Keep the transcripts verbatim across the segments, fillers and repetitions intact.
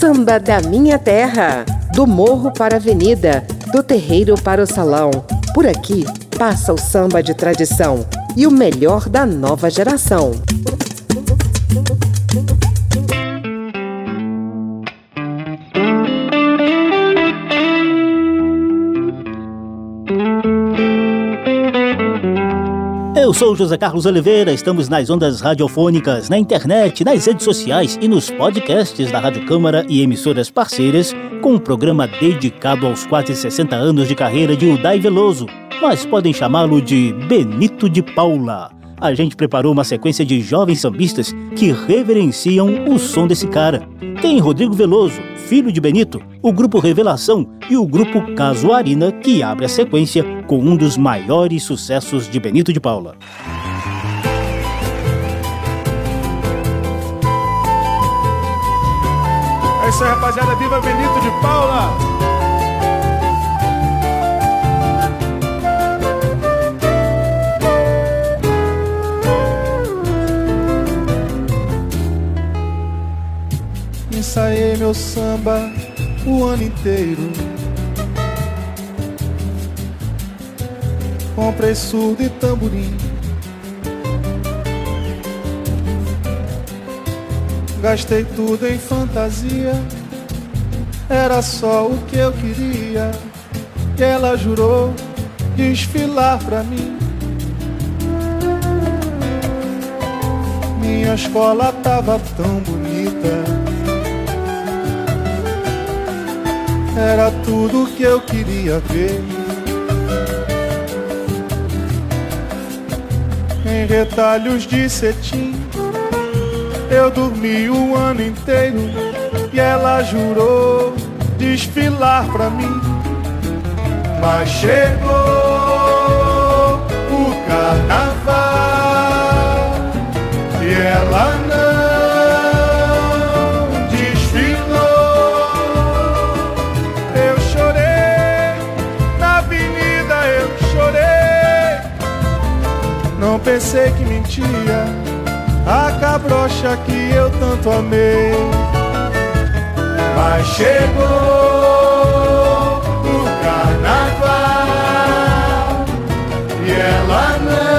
Samba da minha terra, do morro para a avenida, do terreiro para o salão. Por aqui passa o samba de tradição e o melhor da nova geração. Eu sou José Carlos Oliveira, estamos nas ondas radiofônicas, na internet, nas redes sociais e nos podcasts da Rádio Câmara e emissoras parceiras, com um programa dedicado aos quase sessenta anos de carreira de Uday Veloso, mas podem chamá-lo de Benito de Paula. A gente preparou uma sequência de jovens sambistas que reverenciam o som desse cara. Tem Rodrigo Veloso, filho de Benito, o grupo Revelação e o grupo Casuarina, que abre a sequência com um dos maiores sucessos de Benito de Paula. É isso aí, rapaziada, viva Benito de Paula! Ensaiei meu samba o ano inteiro, comprei surdo e tamborim, gastei tudo em fantasia, era só o que eu queria, e ela jurou desfilar pra mim. Minha escola tava tão bonita, era tudo que eu queria ver. Em retalhos de cetim, eu dormi o ano inteiro, e ela jurou desfilar pra mim. Mas chegou o carnaval e ela não Não pensei que mentia a cabrocha que eu tanto amei. Mas chegou o carnaval e ela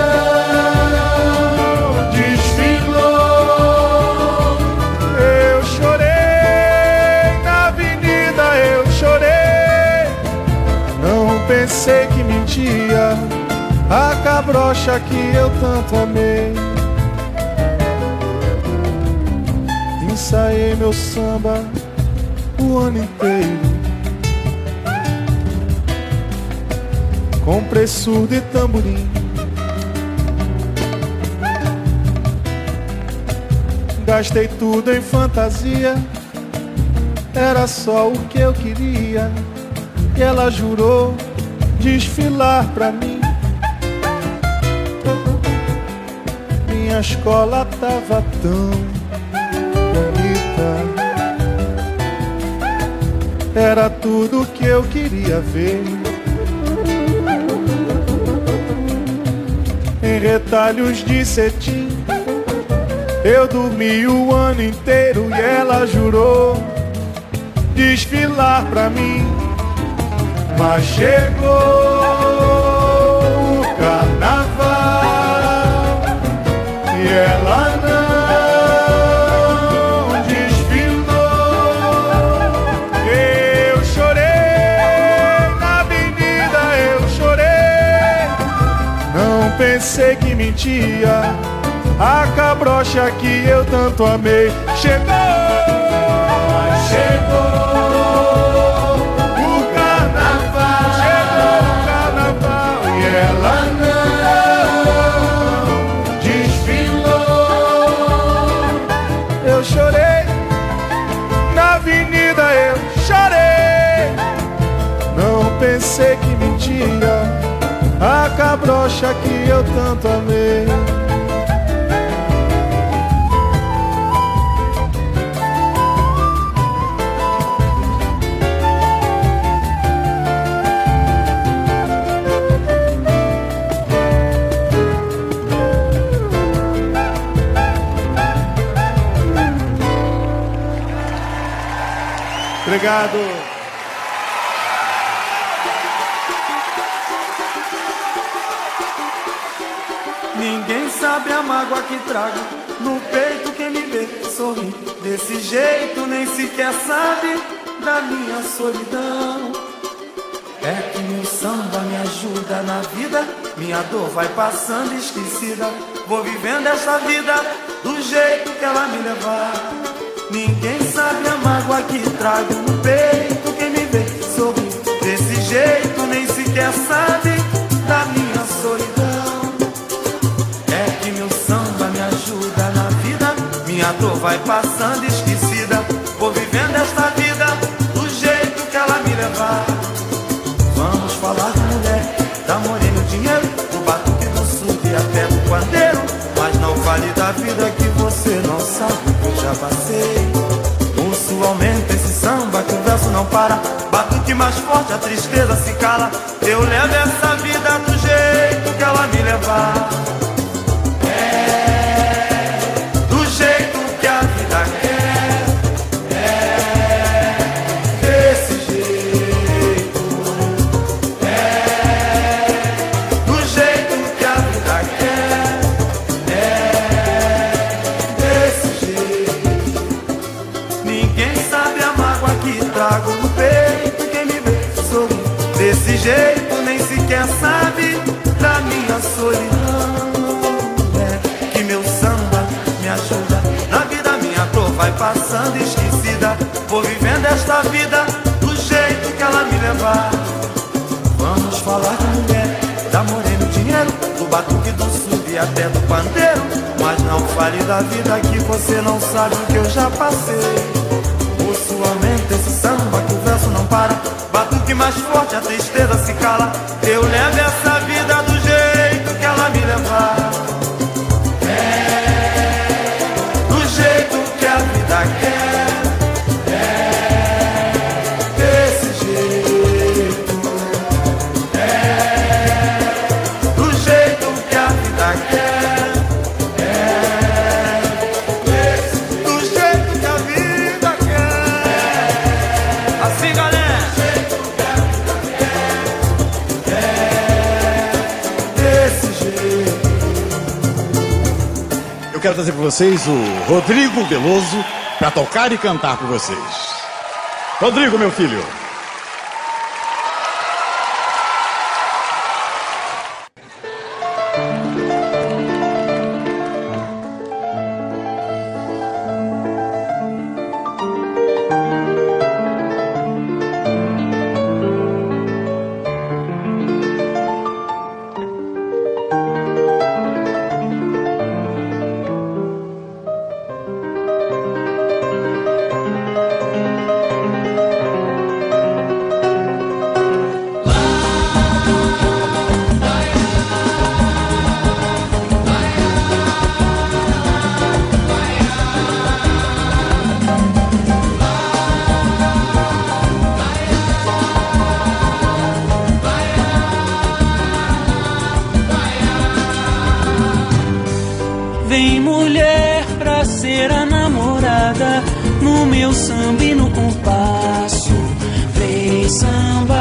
não desfilou. Eu chorei na avenida, eu chorei. Não pensei que mentia a cabrocha que eu tanto amei. Ensaiei meu samba o ano inteiro, comprei surdo e tamborim, gastei tudo em fantasia, era só o que eu queria, e ela jurou desfilar pra mim. Minha escola tava tão bonita, era tudo que eu queria ver. Em retalhos de cetim, eu dormi o ano inteiro, e ela jurou desfilar pra mim. Mas chegou o carnaval e ela não desfilou. Eu chorei na avenida, eu chorei. Não pensei que mentia a cabrocha que eu tanto amei. Chegou, mas chegou o carnaval, chegou o carnaval e ela não desfilou. Eu chorei na avenida, eu chorei. Não pensei que mentia a cabrocha que eu tanto amei. Obrigado. Ninguém sabe a mágoa que trago no peito, quem me vê sorrir desse jeito nem sequer sabe da minha solidão. É que meu samba me ajuda na vida, minha dor vai passando esquecida. Vou vivendo essa vida do jeito que ela me levar. Ninguém sabe a mágoa que trago no peito, quem me vê sorrir desse jeito nem sequer sabe da minha solidão. É que meu samba me ajuda na vida, minha dor vai passando esquecida. Vou vivendo esta vida do jeito que ela me levar. Vamos falar de mulher, da morena, o dinheiro, do batuque, do surdo e até do pandeiro. Mas não fale da vida que você não sabe que eu já passei. O sul aumenta esse samba que o verso não para. Batuque mais forte, a tristeza se cala. Eu levo essa vida do jeito que ela me levar. É, do jeito que a vida quer. É, desse jeito. É, do jeito que a vida quer. É, desse jeito. Ninguém sabe a mágoa que trago no peito, quem me vê sorrir desse jeito nem sequer sabe da minha solidão. É que meu samba me ajuda na vida, minha dor vai passando esquecida. Vou vivendo esta vida do jeito que ela me levar. Vamos falar de mulher, da morena, o dinheiro, do batuque, do surdo e até do pandeiro. Mas não fale da vida que você não sabe o que eu já passei. O sul aumenta esse samba que o verso não para. Batuque mais forte, a tristeza se cala. Eu levo essa vida do jeito que ela me levar. É, do jeito que a vida quer. É, desse jeito. É, do jeito que a vida quer. É, desse, do jeito que a vida quer. Assim, galera. Eu quero trazer para vocês o Rodrigo Veloso para tocar e cantar para vocês. Rodrigo, meu filho. Vem mulher pra ser a namorada, no meu samba e no compasso. Vem sambar,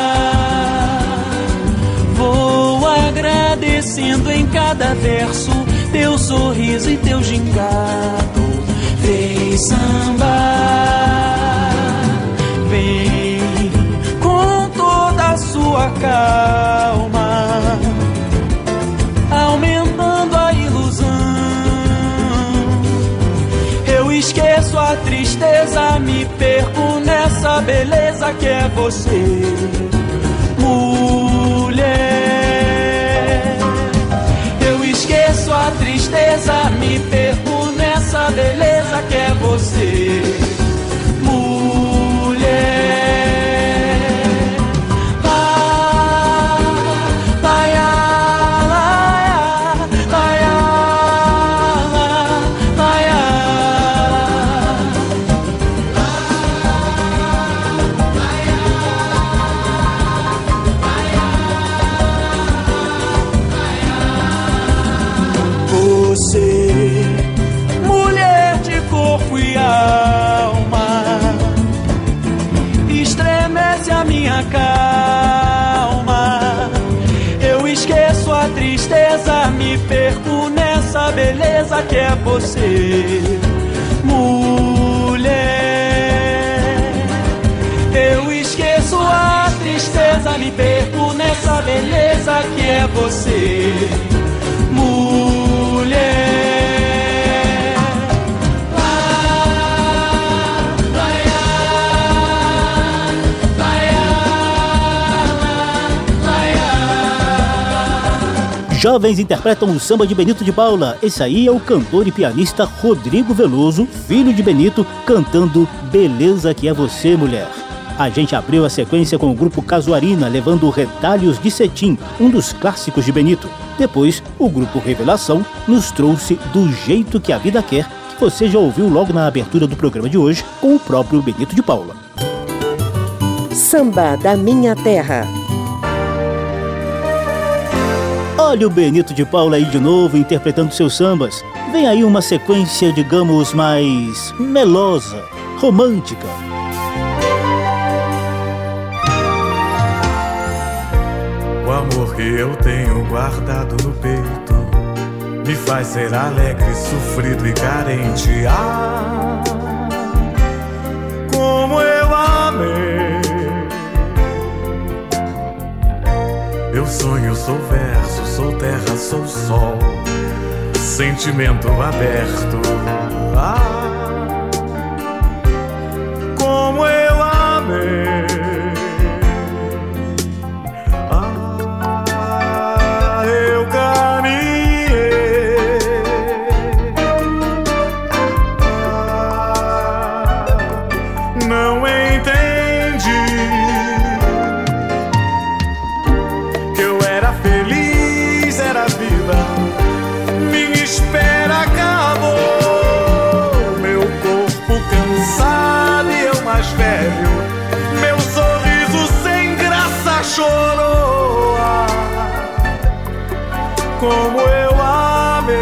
vou agradecendo em cada verso teu sorriso e teu gingado. Vem sambar, vem com toda a sua calma, aumentando a ilusão. Eu esqueço a tristeza, me perco nessa beleza que é você, mulher. Eu esqueço a tristeza, me perco nessa beleza que é você, mulher. beleza que é você. Mulher, eu esqueço a tristeza, me perco nessa beleza que é você. Mulher. Jovens interpretam o samba de Benito de Paula. Esse aí é o cantor e pianista Rodrigo Veloso, filho de Benito, cantando Beleza que é Você, Mulher. A gente abriu a sequência com o grupo Casuarina, levando Retalhos de Cetim, um dos clássicos de Benito. Depois, o grupo Revelação nos trouxe Do Jeito que a Vida Quer, que você já ouviu logo na abertura do programa de hoje, com o próprio Benito de Paula. Samba da Minha Terra. Olha o Benito de Paula aí de novo interpretando seus sambas. Vem aí uma sequência, digamos, mais melosa, romântica. O amor que eu tenho guardado no peito me faz ser alegre, sofrido e carente. Ah, como eu amei. Eu sonho, sou verso, sou terra, sou sol, sentimento aberto. Ah, como eu amei. Ah, eu caminhei. Ah, não entendi que eu era feliz, era vida. Minha espera acabou, meu corpo cansado e eu mais velho, meu sorriso sem graça chorou. Ah, como eu amei.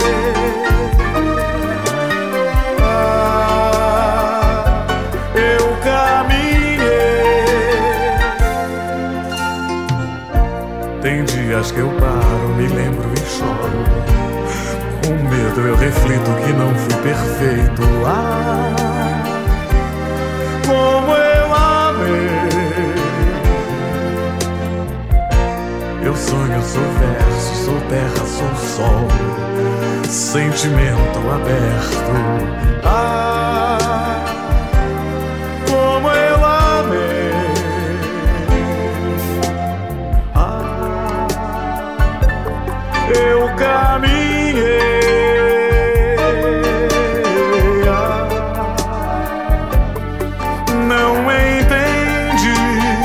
Ah, eu caminhei. Tem dias que eu paro, me lembro e choro. Com medo eu reflito que não fui perfeito. Ah, como eu amei. Eu sonho, sou verso, sou terra, sou sol, sentimento aberto. Ah, como eu amei. Ah, eu caminhei. Ah, não entendi.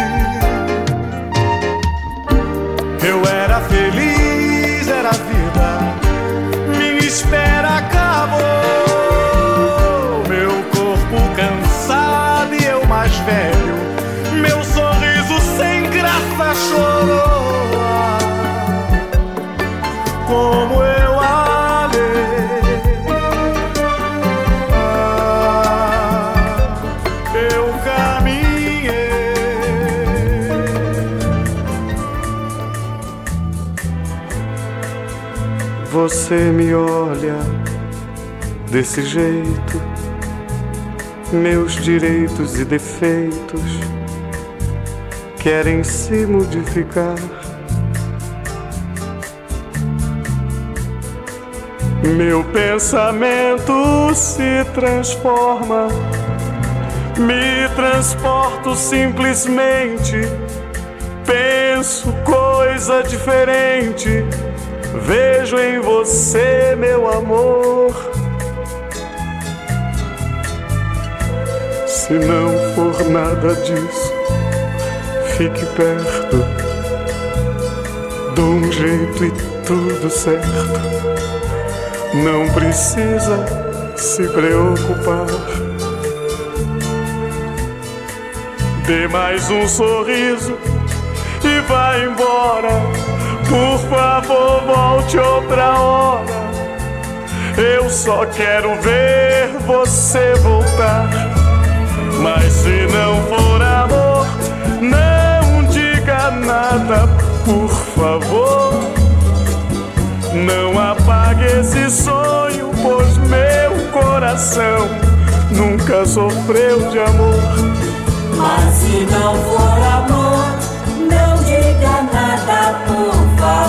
Eu era feliz, era vida. Minha espera acabou, meu corpo cansado e eu mais velho, meu sorriso sem graça chorou. Ah, como eu amei. Ah, eu caminhei. Você me olha desse jeito, meus direitos e defeitos querem se modificar. Meu pensamento se transforma, me transporto simplesmente, penso coisa diferente, vejo em você, meu amor. Se não for nada disso, fique perto, dou um jeito e tudo certo. Não precisa se preocupar. Dê mais um sorriso e vá embora. Por favor, volte outra hora. Eu só quero ver você voltar. Mas se não for amor, não diga nada, por favor. Não apague esse sonho, por coração nunca sofreu de amor. Mas se não for amor, não diga nada, por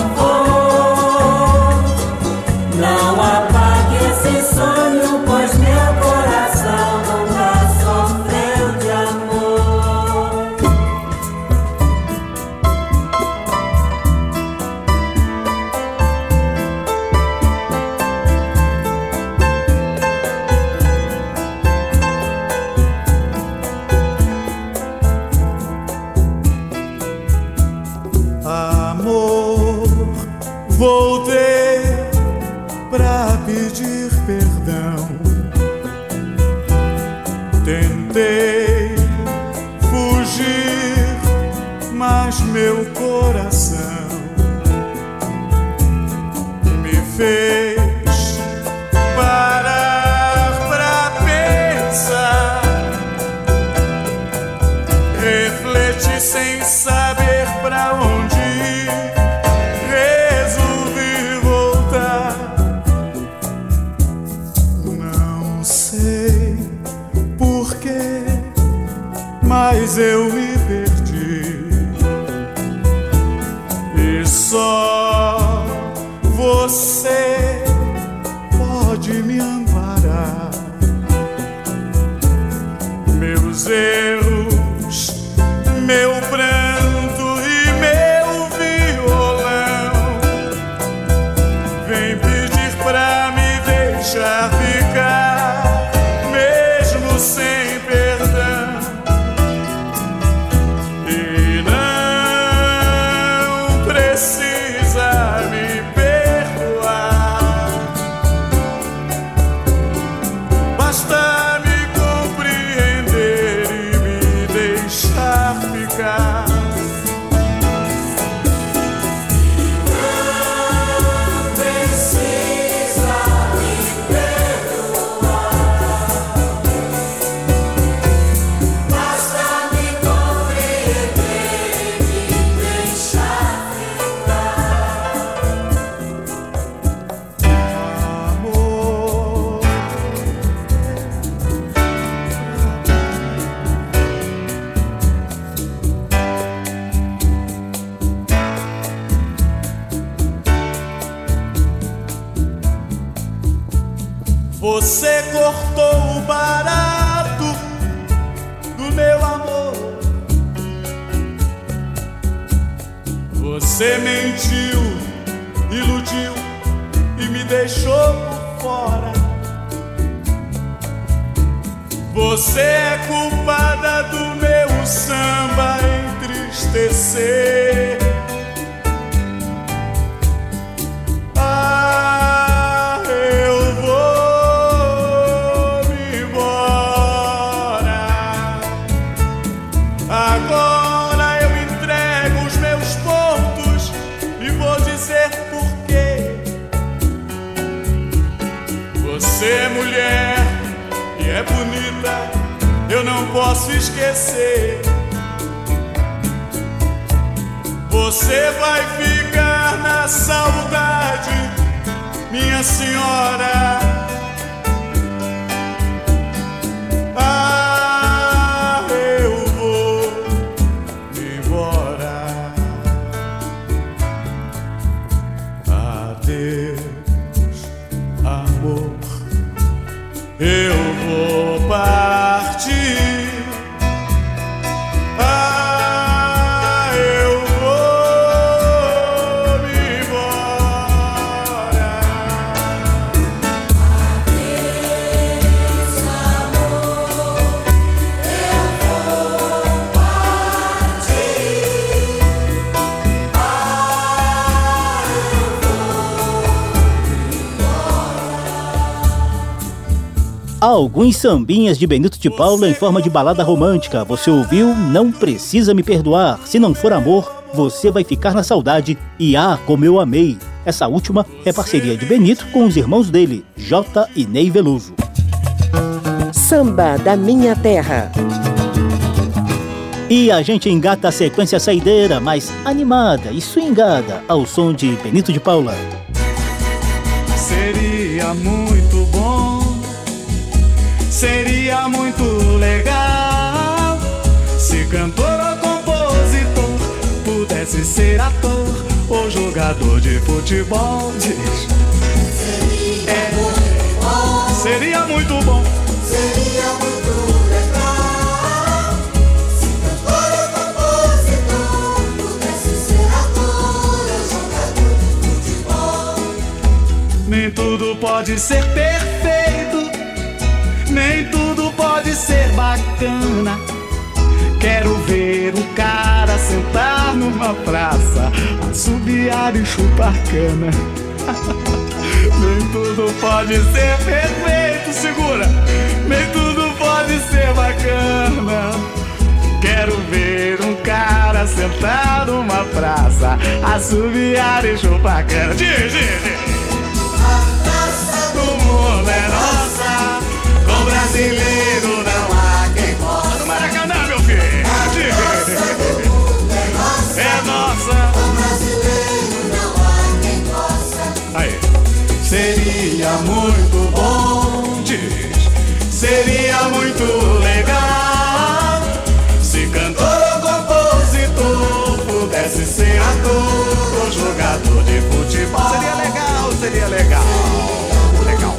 favor. Não apague esse sonho, pois meu coração nunca sofreu de amor. Amor, voltei pra pedir perdão. Tentei fugir, mas meu coração me fez parar pra pensar. Refleti sem saber pra onde ir. Resolvi voltar. Não sei porquê, mas eu me perdi. E só você pode me amparar. Meus erros, meu pranto e meu violão, vem pedir pra me deixar ficar, mesmo sem perdão. E não precisa me perdoar, basta me compreender e me deixar ficar. Você cortou o barato do meu amor. Você mentiu, iludiu e me deixou por fora. Você é culpada do meu samba entristecer. Ah, eu vou me embora. Agora eu entrego os meus pontos e vou dizer por quê. Você é mulher e é bonita, eu não posso esquecer. Você vai ficar na saudade, minha senhora. Ah, eu vou me embora. Adeus, amor, eu vou partir. Ah, eu vou me embora. Adeus, amor, eu vou partir. Ah, eu Alguns sambinhas de Benito de Paula em forma de balada romântica. Você ouviu Não Precisa Me Perdoar. Se Não For Amor, Você Vai Ficar na Saudade. E Ah, Como Eu Amei. Essa última é parceria de Benito com os irmãos dele, Jota e Ney Veloso. Samba da Minha Terra. E a gente engata a sequência saideira, mais animada e swingada, ao som de Benito de Paula. Seria muito bom Seria muito legal se cantor ou compositor pudesse ser ator ou jogador de futebol. Diz. Seria é, muito bom. Seria muito bom. Seria muito legal se cantor ou compositor pudesse ser ator ou jogador de futebol. Nem tudo pode ser perfeito, nem tudo pode ser bacana. Quero ver um cara sentar numa praça, assobiar e chupar cana. Nem tudo pode ser perfeito, segura. Nem tudo pode ser bacana. Quero ver um cara sentar numa praça, assobiar e chupar cana. Diz, diz, diz. A praça do mundo é nossa, com brasileiro não há quem possa. No Maracanã, meu filho. Diz. É nossa, com brasileiro não há quem possa. Aí. Seria muito bom, diz. Seria muito legal se cantor ou compositor pudesse ser ator ou jogador de futebol. Seria legal, seria legal. Legal.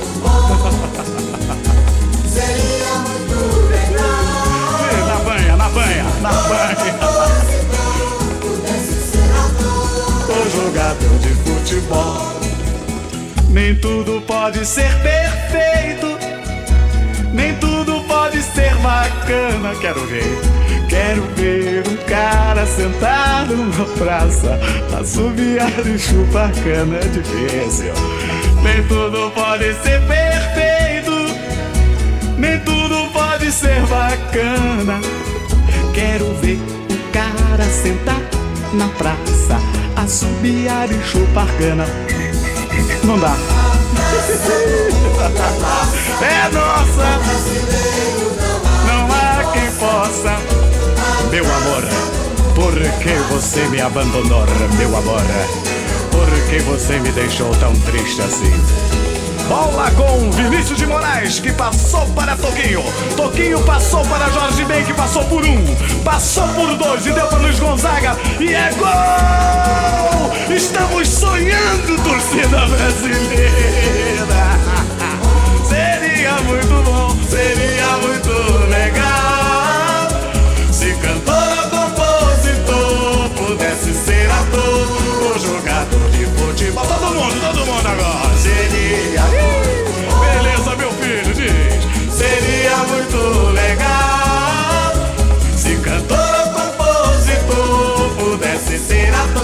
Seria muito legal. Na banha, na banha, na banha. Pudesse ser ator ou jogador de futebol. Nem tudo pode ser perfeito, nem tudo pode ser bacana. Quero ver, quero ver um cara sentado numa praça, assobiar e chupar cana. É difícil. Nem tudo pode ser perfeito, nem tudo pode ser bacana. Quero ver um cara sentar na praça, assobiar e chupar cana. Não dá. É nossa, não há quem possa. Meu amor, por que você me abandonou, meu amor? Por que você me deixou tão triste assim? Bola com Vinícius de Moraes, que passou para Toquinho. Toquinho passou para Jorge Ben, que passou por um. Passou por dois e deu para Luiz Gonzaga. E é gol! Estamos sonhando, torcida brasileira. Seria muito bom, seria muito legal se cantor ou compositor pudesse ser ator ou jogador de futebol. Todo mundo, todo mundo agora. Seria, beleza, meu filho, diz. Seria muito legal se cantor ou compositor pudesse ser ator.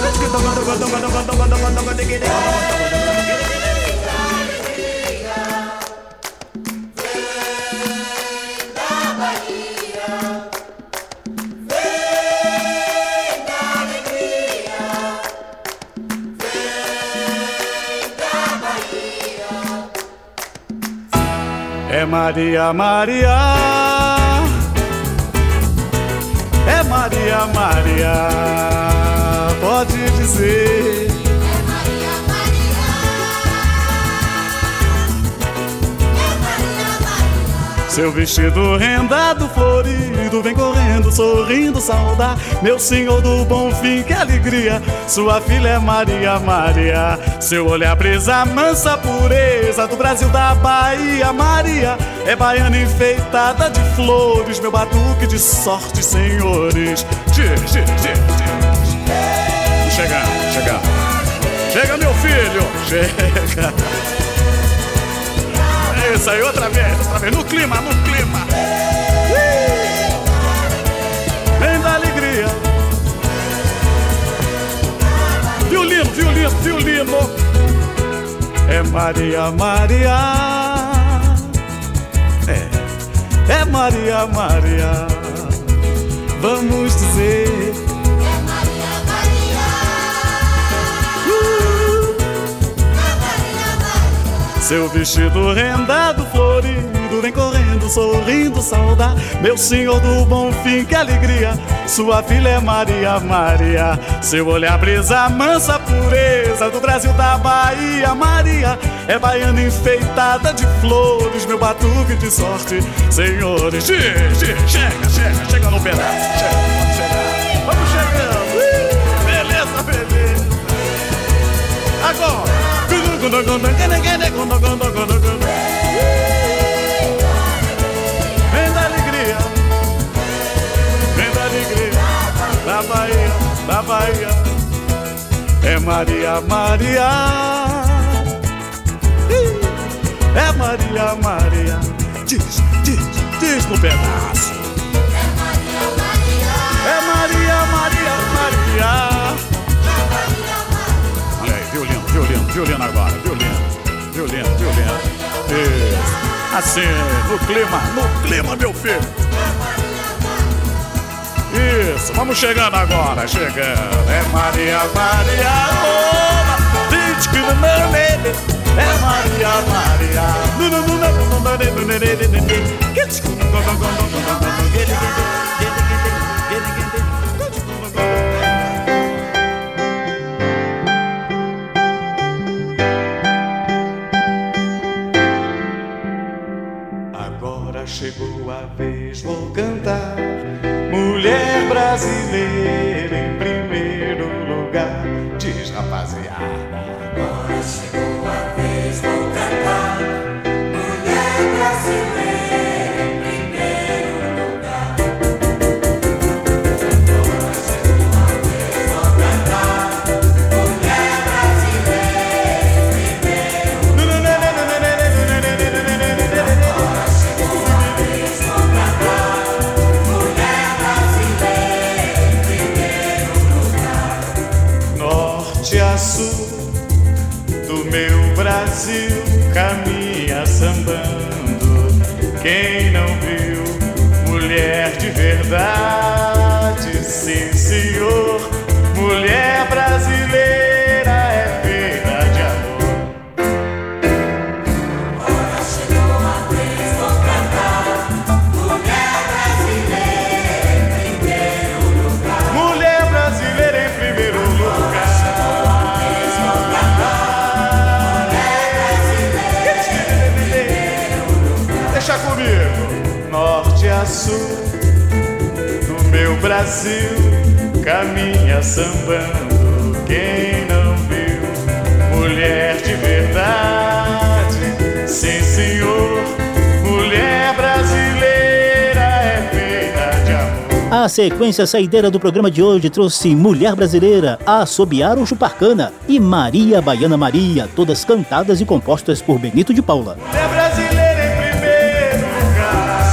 É Maria, Maria, é Maria, Maria, pode dizer. É Maria, Maria, é Maria, Maria. Seu vestido rendado, florido, vem correndo, sorrindo, saudar meu senhor do bom fim, que alegria. Sua filha é Maria, Maria. Seu olhar brisa, mansa pureza do Brasil, da Bahia. Maria é baiana enfeitada de flores, meu batuque de sorte, senhores. Diz, diz, diz, diz. Chega, chega. Chega, meu filho, chega. É isso aí, outra vez, outra vez. No clima, no clima. Vem da alegria. Violino, violino, violino. É Maria, Maria. É, é Maria, Maria. Vamos dizer. É Maria, Maria. Uh. É Maria, Maria. Seu vestido rendado, florido, correndo, vem correndo, sorrindo, saudar meu senhor do bom fim, que alegria. Sua filha é Maria, Maria. Seu olhar brisa, mansa pureza do Brasil, da Bahia. Maria é baiana enfeitada de flores, meu batuque de sorte, senhores. Chega, chega, chega, chega no pedaço. Chega, vamos chegar, vamos chegando. Ih, beleza, beleza. Agora. Vem da alegria, vem da alegria, da Bahia, da Bahia. É Maria, Maria. É Maria, Maria. Diz, diz, diz no pedaço. É Maria, Maria, Maria. Olha aí, violino, violino, violino agora, violino, violino, violino. Isso, assim, no clima, no clima, meu filho. Isso, vamos chegando agora, chegando. É Maria, Maria, oba, diz que não é Maria, Maria. Agora chegou a vez, vou cantar. Mulher brasileira em primeiro lugar. Diz, rapaziada. Agora chegou a vez, vou cantar. Mulher brasileira em primeiro lugar. Agora chegou a vez, vou cantar. Mulher brasileira em primeiro lugar. Agora chegou a vez, vou cantar. Mulher brasileira em primeiro lugar. Norte a sul do meu Brasil caminha sambando. Quem não viu mulher de verdade? Sim, senhor, mulher brasileira é feita de amor. Agora chegou a vez, vou cantar. Mulher brasileira em primeiro lugar. Mulher brasileira em primeiro lugar. Deixa comigo. Norte a sul do meu Brasil caminha sambando. Quem não viu mulher de verdade? Sim, senhor, mulher brasileira é feita de amor. A sequência saideira do programa de hoje trouxe Mulher Brasileira, Assobiar ou Chupar Cana e Maria Baiana Maria, todas cantadas e compostas por Benito de Paula. Mulher brasileira em primeiro lugar.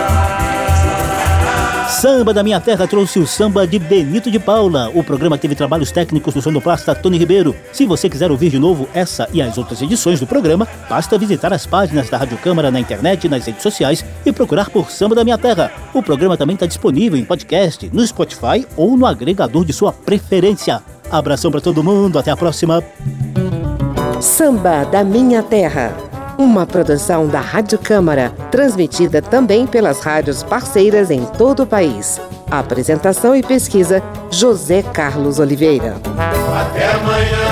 Samba da Minha Terra trouxe o samba de Benito de Paula. O programa teve trabalhos técnicos do sonoplasta Tony Ribeiro. Se você quiser ouvir de novo essa e as outras edições do programa, basta visitar as páginas da Rádio Câmara na internet e nas redes sociais e procurar por Samba da Minha Terra. O programa também está disponível em podcast, no Spotify ou no agregador de sua preferência. Abração para todo mundo, até a próxima. Samba da Minha Terra. Uma produção da Rádio Câmara, transmitida também pelas rádios parceiras em todo o país. Apresentação e pesquisa, José Carlos Oliveira. Até amanhã.